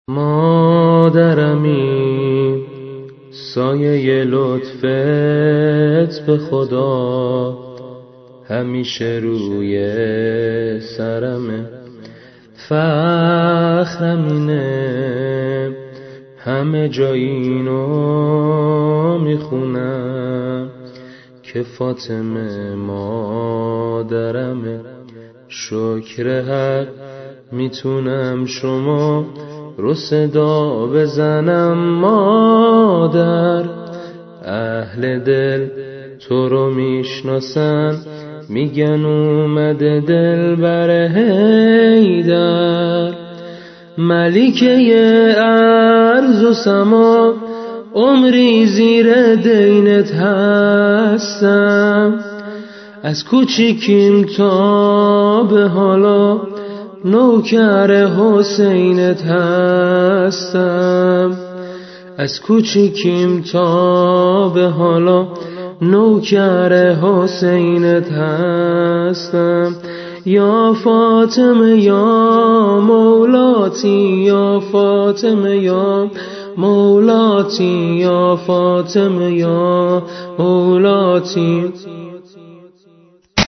مادرمی سایه لطفت به خدا همیشه روی سرمه. فخرم اینه همه جا اینو میخونم که فاطمه مادرمه. شکر حق میتونم شما رو صدا بزنم مادر. اهل دل تو رو میشناسن میگن اومده دلبر حیدر. ملکه ارض و سما عمری زیر دینت هستم. از کوچیکیم تا به حالا نوکر حسینت هستم. از کوچیکیم تا به حالا نوکر حسینت هستم. یا فاطمه یا مولاتی، یا فاطمه یا مولاتی، یا فاطمه یا مولاتی.